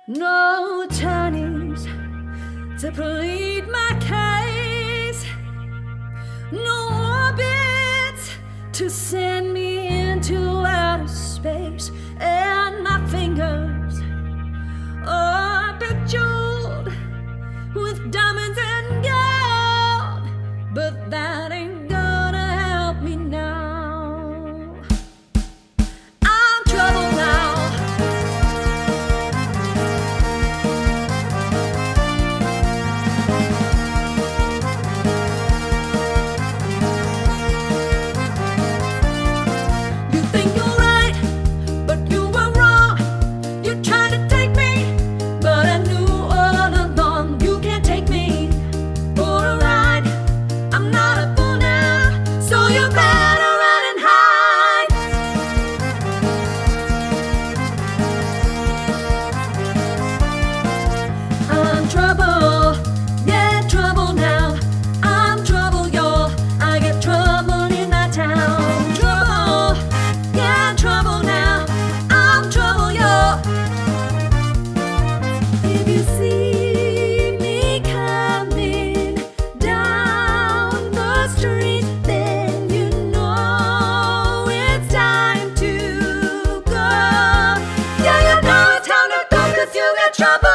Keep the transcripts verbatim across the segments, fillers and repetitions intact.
No attorneys to plead my case, no orbits to send me into outer space, and my fingers are bejeweled with diamonds and gold, but that ain't gonna help me now. I'm troubled now. You think you're right, but you were wrong. You tried to take me, but I knew all along you can't take me for a ride. I'm not a fool now, so you better run and hide. I'm trouble, yeah, trouble now. I'm trouble, y'all. I get trouble in my town. Trouble, yeah, trouble now. I'm trouble, y'all. If you see me coming down the street, then you know it's time to go. Yeah, you know it's time to go, 'cause you got trouble.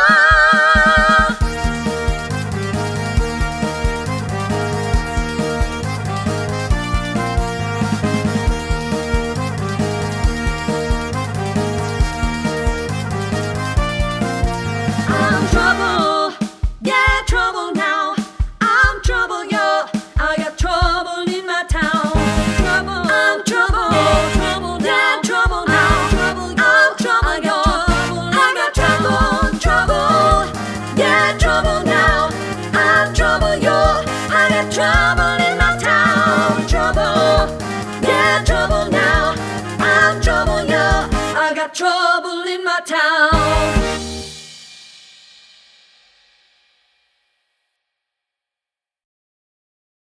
I'm trouble, yeah, trouble now. I'm trouble, yo. I got trouble in my town. Trouble, I'm trouble, trouble, yeah, trouble now. Trouble, I'm trouble, yo. I got trouble, trouble, yeah, trouble now. I'm trouble, yo. I got trouble in my town. Trouble, yeah, trouble now. I'm trouble, yo. I got trouble in my town.